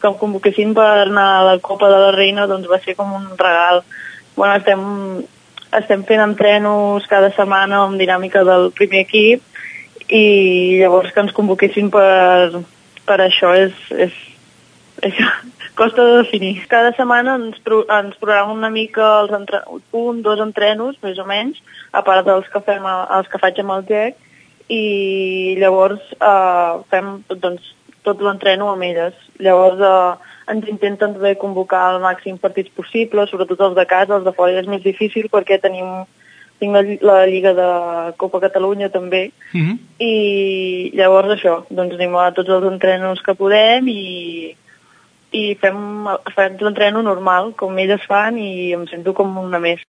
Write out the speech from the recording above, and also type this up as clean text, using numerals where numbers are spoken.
que em convoquessin per anar a la Copa de la Reina, doncs va ser com un regal. Bueno, estem fent entrenos cada setmana amb dinàmica del primer equip i llavors que ens convoquessin per això és costa de definir. Cada setmana ens programa una mica dos entrenos, més o menys, a part dels que faig amb el GEC, i llavors fem tot l'entreno amb elles. Llavors ens intenten també convocar el màxim partits possible, sobretot els de casa, els de fora és més difícil perquè tinc la Lliga de Copa Catalunya també, i llavors això, doncs anem a tots els entrenos que podem i fem l'entreno normal, com elles fan, i em sento com una més.